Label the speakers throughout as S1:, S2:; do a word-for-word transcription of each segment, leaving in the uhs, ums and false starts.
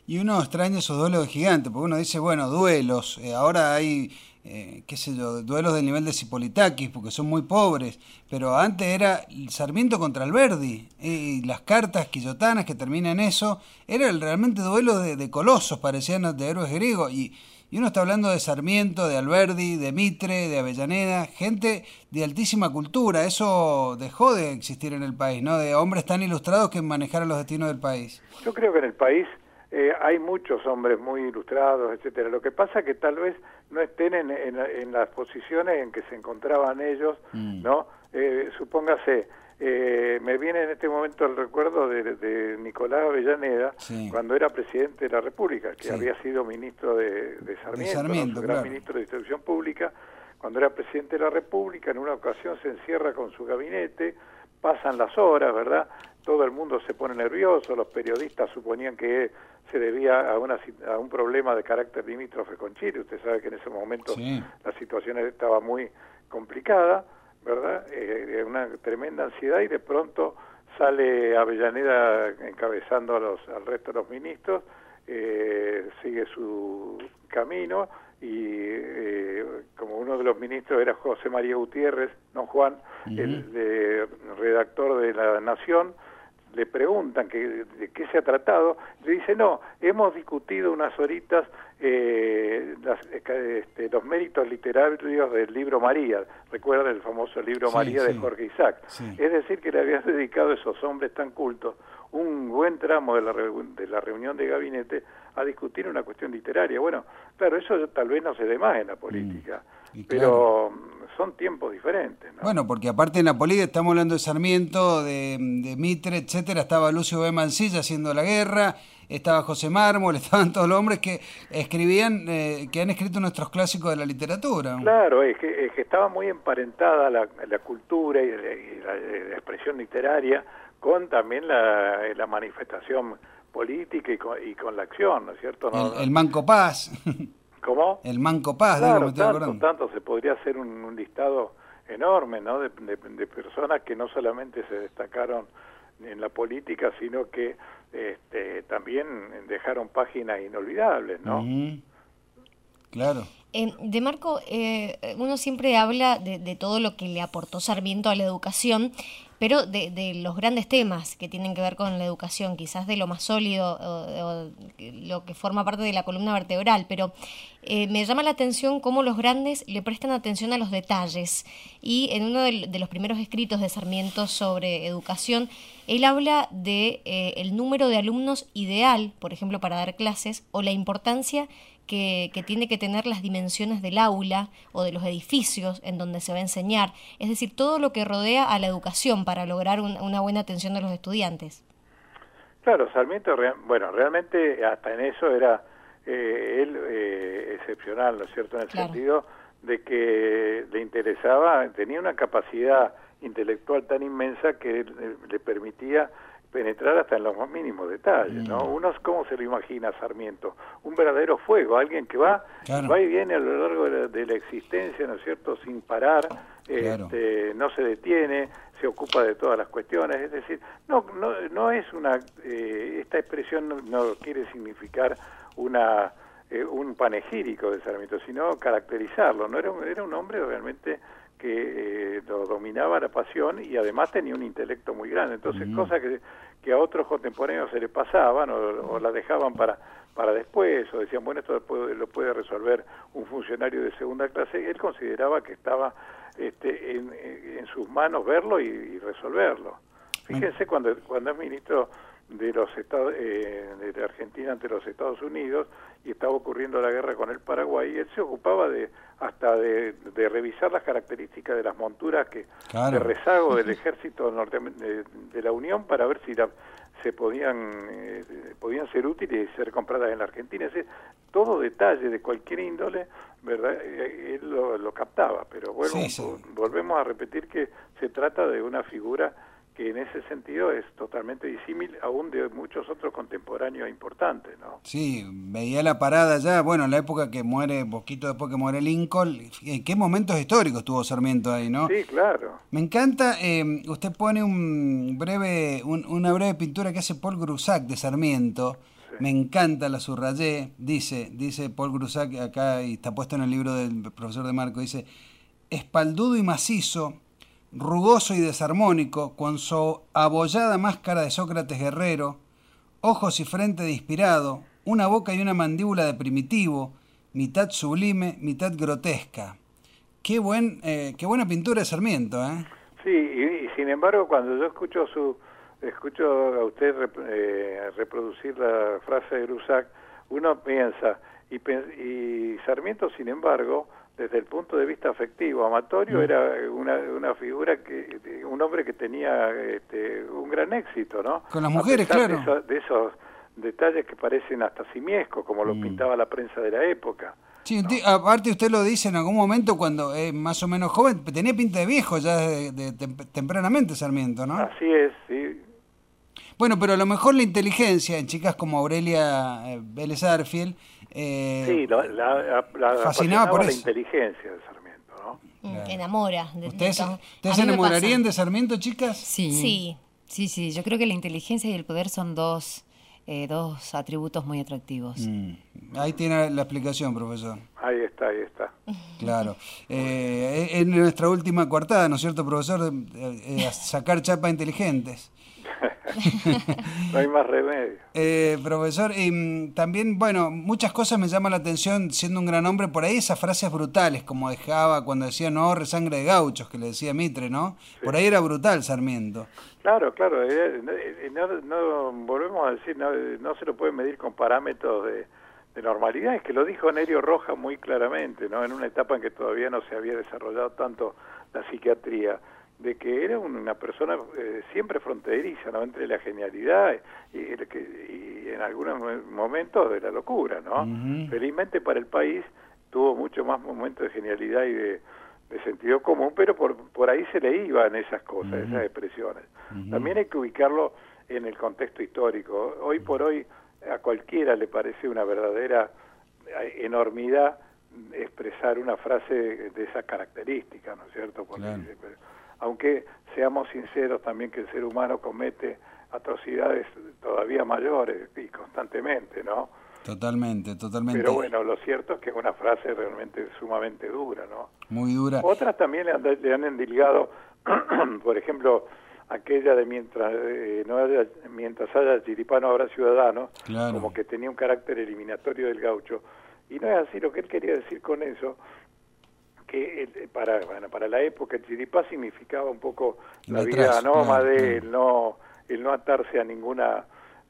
S1: Y uno extraña esos duelos de gigante, porque uno dice, bueno, duelos, eh, ahora hay, eh, qué sé yo, duelos del nivel de Cipolitakis, porque son muy pobres, pero antes era Sarmiento contra Alberdi, eh, y las cartas quillotanas que terminan en eso, era el, realmente duelo de, de colosos, parecían de héroes griegos, y, y uno está hablando de Sarmiento, de Alberdi, de Mitre, de Avellaneda, gente de altísima cultura, eso dejó de existir en el país, ¿no? De hombres tan ilustrados que manejaron los destinos del país.
S2: Yo creo que en el país Eh, hay muchos hombres muy ilustrados, etcétera. Lo que pasa es que tal vez no estén en, en, en las posiciones en que se encontraban ellos, mm. ¿no? Eh, supóngase, eh, me viene en este momento el recuerdo de, de Nicolás Avellaneda, sí. cuando era presidente de la República, que sí. había sido ministro de, de Sarmiento, de Sarmiento ¿no? Su gran claro. ministro de Distribución Pública. Cuando era presidente de la República, en una ocasión se encierra con su gabinete, pasan las horas, ¿verdad? Todo el mundo se pone nervioso, los periodistas suponían que se debía a, una, a un problema de carácter limítrofe con Chile. Usted sabe que en ese momento sí. la situación estaba muy complicada, ¿verdad? Eh, una tremenda ansiedad y de pronto sale Avellaneda encabezando a los, al resto de los ministros, eh, sigue su camino y eh, como uno de los ministros era José María Gutiérrez, no Juan, uh-huh. el de, redactor de La Nación, le preguntan que, de qué se ha tratado, le dice, no, hemos discutido unas horitas eh, las, este, los méritos literarios del libro María, recuerda el famoso libro sí, María sí. de Jorge Isaac, sí. es decir, que le habían dedicado a esos hombres tan cultos un buen tramo de la, de la reunión de gabinete a discutir una cuestión literaria. Bueno, claro, eso tal vez no se dé más en la política, mm, pero claro. son tiempos diferentes, ¿no?
S1: Bueno, porque aparte en la política estamos hablando de Sarmiento, de, de Mitre, etcétera, estaba Lucio B. Mansilla haciendo la guerra, estaba José Mármol, estaban todos los hombres que escribían, eh, que han escrito nuestros clásicos de la literatura.
S2: Claro, es que, es que estaba muy emparentada la, la cultura y, y la, la expresión literaria con también la, la manifestación política y con, y con la acción, ¿no es cierto? No,
S1: el, el Manco Paz.
S2: ¿Cómo?
S1: El Manco Paz,
S2: claro,
S1: digo, me
S2: tanto, tanto se podría hacer un, un listado enorme, ¿no? De, de, de personas que no solamente se destacaron en la política, sino que este, también dejaron páginas inolvidables, ¿no?
S1: Uh-huh. Claro.
S3: Eh, de Marco, eh, uno siempre habla de, de todo lo que le aportó Sarmiento a la educación, pero de, de los grandes temas que tienen que ver con la educación, quizás de lo más sólido, o, o lo que forma parte de la columna vertebral, pero eh, me llama la atención cómo los grandes le prestan atención a los detalles. Y en uno de, de los primeros escritos de Sarmiento sobre educación, él habla de eh, el número de alumnos ideal, por ejemplo, para dar clases, o la importancia Que, que tiene que tener las dimensiones del aula o de los edificios en donde se va a enseñar, es decir, todo lo que rodea a la educación para lograr un, una buena atención de los estudiantes.
S2: Claro, Sarmiento, bueno, realmente hasta en eso era eh, él eh, excepcional, ¿no es cierto?, en el claro. sentido de que le interesaba, tenía una capacidad intelectual tan inmensa que le, le permitía penetrar hasta en los más mínimos detalles, ¿no? Uno, ¿cómo se lo imagina Sarmiento? Un verdadero fuego, alguien que va, claro. va y viene a lo largo de la, de la existencia, ¿no es cierto?, sin parar, claro. este, no se detiene, se ocupa de todas las cuestiones, es decir, no no no es una, eh, esta expresión no, no quiere significar una eh, un panegírico de Sarmiento, sino caracterizarlo, ¿no? Era un, era un hombre realmente que eh, lo dominaba la pasión y además tenía un intelecto muy grande, entonces uh-huh. cosas que, que a otros contemporáneos se le pasaban o, o la dejaban para para después, o decían, bueno, esto lo puede, lo puede resolver un funcionario de segunda clase, él consideraba que estaba este, en, en sus manos verlo y, y resolverlo. Fíjense cuando, cuando es ministro de los Estados eh, de Argentina ante los Estados Unidos y estaba ocurriendo la guerra con el Paraguay, él se ocupaba de hasta de, de revisar las características de las monturas que claro. de rezago del ejército norte de, de la Unión para ver si la, se podían eh, podían ser útiles y ser compradas en la Argentina. Es decir, todo detalle de cualquier índole, verdad, él lo, lo captaba, pero bueno, sí, sí. volvemos a repetir que se trata de una figura que en ese sentido es totalmente disímil aún de muchos otros contemporáneos importantes, ¿no?
S1: Sí, veía la parada ya, bueno, en la época que muere, poquito después que muere Lincoln, ¿en qué momentos históricos tuvo Sarmiento ahí, no?
S2: Sí, claro.
S1: Me encanta, eh, usted pone un breve, un, una breve pintura que hace Paul Grusac de Sarmiento, me encanta, la subrayé, dice, dice Paul Grusac acá, y está puesto en el libro del profesor de Marco, dice, espaldudo y macizo, rugoso y desarmónico, con su abollada máscara de Sócrates guerrero, ojos y frente de inspirado, una boca y una mandíbula de primitivo, mitad sublime, mitad grotesca. Qué buen, eh, qué buena pintura de Sarmiento, ¿eh?
S2: Sí, y, y sin embargo, cuando yo escucho su escucho a usted rep, eh, reproducir la frase de Grusac, uno piensa, y, y Sarmiento, sin embargo, desde el punto de vista afectivo, Amatorio mm. era una, una figura, que un hombre que tenía este, un gran éxito, ¿no?
S1: Con las mujeres, claro.
S2: De, eso, de esos detalles que parecen hasta simiescos, como lo mm. pintaba la prensa de la época.
S1: Sí,
S2: ¿no?
S1: Aparte usted lo dice en algún momento cuando es más o menos joven, tenía pinta de viejo ya de, de, de tempranamente Sarmiento, ¿no?
S2: Así es, sí.
S1: Bueno, pero a lo mejor la inteligencia en chicas como Aurelia eh, Vélez Arfiel eh,
S2: sí, la, la, la,
S1: fascinaba por
S2: la
S1: eso.
S2: inteligencia de Sarmiento, ¿no?
S3: Claro. Enamora. De,
S1: ¿Ustedes,
S3: de
S1: ¿ustedes se enamorarían de Sarmiento, chicas?
S4: Sí, sí, sí, sí. Yo creo que la inteligencia y el poder son dos... Eh, dos atributos muy atractivos. Mm.
S1: Ahí tiene la explicación, profesor.
S2: Ahí está, ahí está.
S1: Claro. Eh, en nuestra última coartada, ¿no es cierto, profesor? Eh, eh, sacar chapas inteligentes.
S2: No hay más remedio.
S1: Eh, profesor, y también, bueno, muchas cosas me llaman la atención siendo un gran hombre. Por ahí esas frases brutales, como dejaba cuando decía no ahorre sangre de gauchos, que le decía Mitre, ¿no? Sí. Por ahí era brutal Sarmiento.
S2: Claro, claro. Eh, no, no, volvemos a decir, no, no se lo puede medir con parámetros de, de normalidad. Es que lo dijo Nerio Rojas muy claramente, ¿no? En una etapa en que todavía no se había desarrollado tanto la psiquiatría, de que era una persona eh, siempre fronteriza, ¿no? Entre la genialidad y, y, y en algunos momentos de la locura, ¿no? Uh-huh. Felizmente para el país tuvo mucho más momentos de genialidad y de, de sentido común, pero por, por ahí se le iban esas cosas, uh-huh. esas expresiones. Uh-huh. También hay que ubicarlo en el contexto histórico. Hoy por hoy a cualquiera le parece una verdadera enormidad expresar una frase de esas características, ¿no es cierto? Porque, claro. Aunque seamos sinceros también que el ser humano comete atrocidades todavía mayores y constantemente, ¿no?
S1: Totalmente, totalmente.
S2: Pero bueno, lo cierto es que es una frase realmente sumamente dura, ¿no?
S1: Muy dura.
S2: Otras también le han, le han endilgado, por ejemplo, aquella de mientras eh, no haya, mientras haya chiripá no habrá ciudadanos, claro. Como que tenía un carácter eliminatorio del gaucho. Y no es así. Lo que él quería decir con eso, que el, para bueno, para la época el chiripá significaba un poco la, la vida nómade, claro, el no el no atarse a ninguna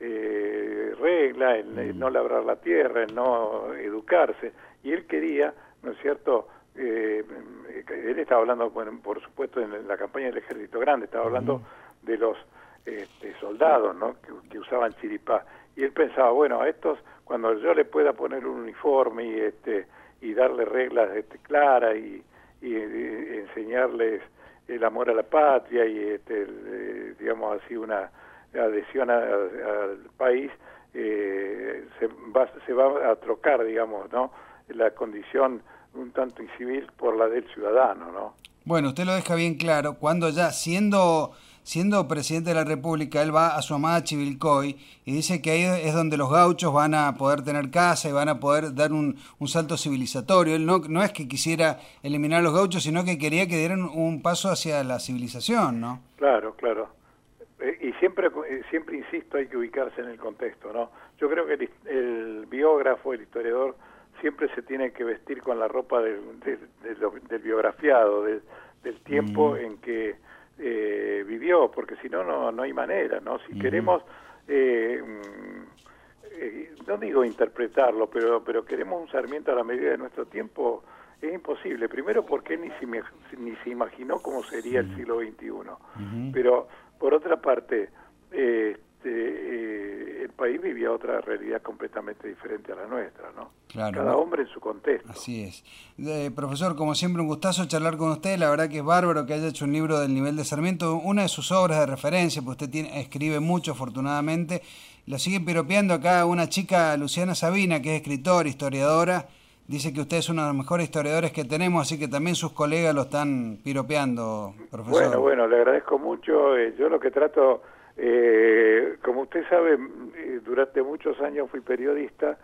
S2: eh, regla, el, mm. el no labrar la tierra, el no educarse, y él quería, ¿no es cierto? Eh, él estaba hablando, bueno, por supuesto, en la campaña del Ejército Grande, estaba hablando mm. de los este, soldados, ¿no? que, que usaban chiripá, y él pensaba, bueno, a estos, cuando yo le pueda poner un uniforme y este y darle reglas este, claras y, y, y enseñarles el amor a la patria y este, el, eh, digamos así una adhesión al país, eh, se va se va a trocar, digamos, ¿no? La condición un tanto incivil por la del ciudadano, ¿no?
S1: Bueno, usted lo deja bien claro, cuando ya siendo siendo presidente de la República, él va a su amada Chivilcoy y dice que ahí es donde los gauchos van a poder tener casa y van a poder dar un, un salto civilizatorio. Él no, no es que quisiera eliminar a los gauchos, sino que quería que dieran un paso hacia la civilización, ¿no?
S2: Claro, claro. Y siempre, siempre insisto, hay que ubicarse en el contexto, ¿no? Yo creo que el, el biógrafo, el historiador, siempre se tiene que vestir con la ropa del, del, del, del biografiado, del, del tiempo mm. en que eh, vivió, porque si no, no no hay manera, ¿no? Si mm. queremos, eh, eh, no digo interpretarlo, pero pero queremos un Sarmiento a la medida de nuestro tiempo, es imposible. Primero porque ni se, ni se imaginó cómo sería el siglo veintiuno. Mm-hmm. Pero, por otra parte, eh, eh, el país vivía otra realidad completamente diferente a la nuestra, ¿no?
S1: Claro,
S2: cada
S1: ¿no?
S2: hombre en su contexto.
S1: Así es. Eh, profesor, como siempre, un gustazo charlar con usted. La verdad que es bárbaro que haya hecho un libro del nivel de Sarmiento, una de sus obras de referencia, porque usted tiene, escribe mucho, afortunadamente. Lo sigue piropeando acá una chica, Luciana Sabina, que es escritora, historiadora. Dice que usted es uno de los mejores historiadores que tenemos, así que también sus colegas lo están piropeando, profesor.
S2: Bueno, bueno, le agradezco mucho. Eh, yo lo que trato Eh, como usted sabe, durante muchos años fui periodista